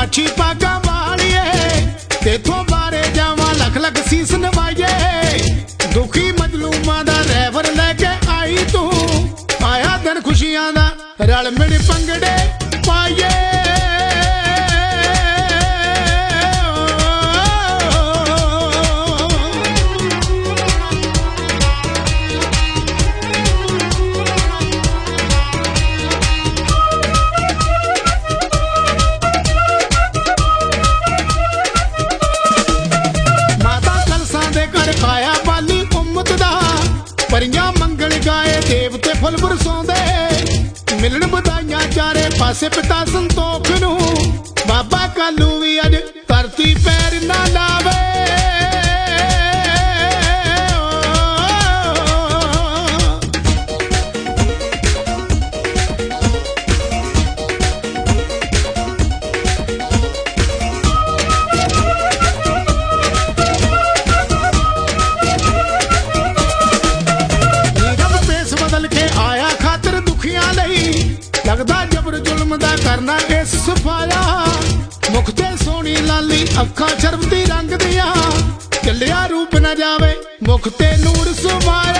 माछी पागा वालिए तेथों बारे जावा लख लख सीस नवाइए दुखी मजलूमा दा रैवर लेके आई तू आया दिन खुशियां दा रल मिल पंगड़े पाइए परियां मंगल गाए देवते फुल बरसोंदे मिलन बधाइयां चारे पासे पिता संतोख नू बाबा कालू भी अज धरती पैर ना लावे लगदा जबर जुल्म दा करना इस सफाया मुख ते सोनी लाली अखां शर्मती रंग दिया चलिया रूप न जावे मुख ते नूर समाया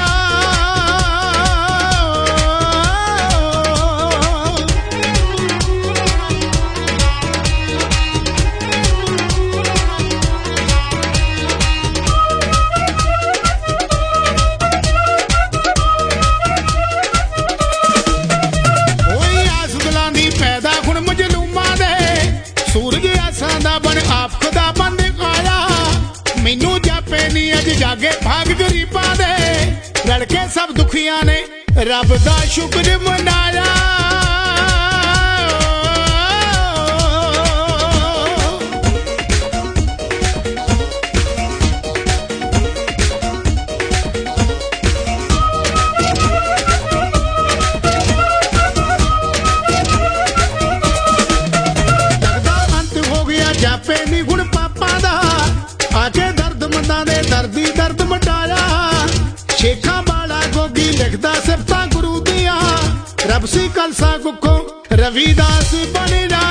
मैनू जापे नी अज जागे भाग गरीबा दे लड़के सब दुखिया ने रब दा शुक्र मनाया लगदा अंत हो गया जापे नी हुण पापा दा आके दर्द मंदा दे दर्दी दर्द मटाया शेखा वाला गोगी लिखदा सिफता गुरु दिया रब सी कलसा कुखों रविदास बन जा